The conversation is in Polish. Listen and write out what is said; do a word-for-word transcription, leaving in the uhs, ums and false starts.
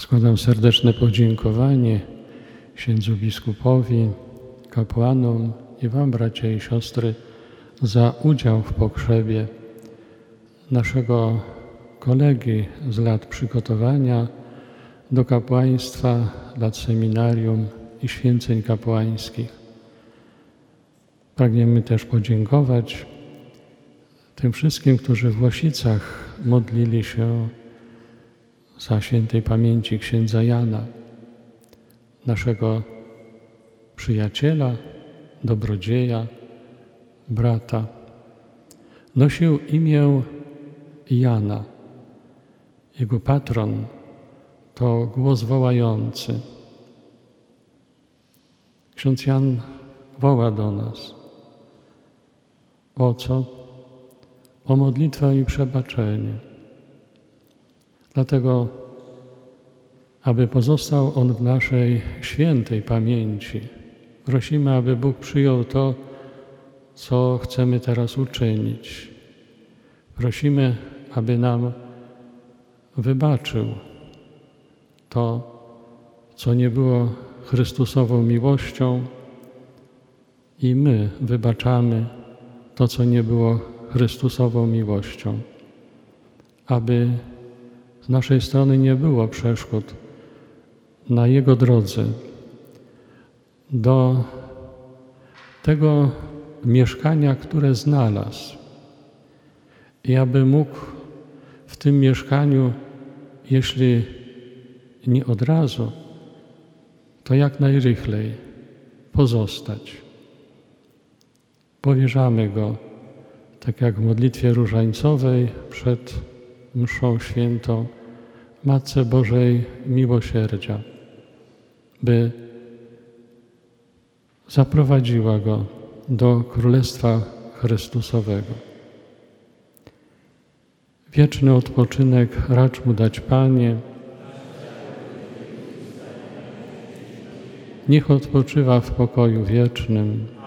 Składam serdeczne podziękowanie księdzu biskupowi, kapłanom i wam, bracia i siostry, za udział w pogrzebie naszego kolegi z lat przygotowania do kapłaństwa, lat seminarium i święceń kapłańskich. Pragniemy też podziękować tym wszystkim, którzy w Łosicach modlili się za świętej pamięci księdza Jana, naszego przyjaciela, dobrodzieja, brata. Nosił imię Jana. Jego patron to głos wołający. Ksiądz Jan woła do nas. O co? O modlitwę i przebaczenie. Dlatego, aby pozostał on w naszej świętej pamięci, prosimy, aby Bóg przyjął to, co chcemy teraz uczynić. Prosimy, aby nam wybaczył to, co nie było Chrystusową miłością, i my wybaczamy to, co nie było Chrystusową miłością. Aby z naszej strony nie było przeszkód na Jego drodze do tego mieszkania, które znalazł. I aby mógł w tym mieszkaniu, jeśli nie od razu, to jak najrychlej pozostać. Powierzamy Go, tak jak w modlitwie różańcowej przed mszą świętą, Matce Bożej Miłosierdzia, by zaprowadziła Go do Królestwa Chrystusowego. Wieczny odpoczynek racz Mu dać, Panie. Niech odpoczywa w pokoju wiecznym.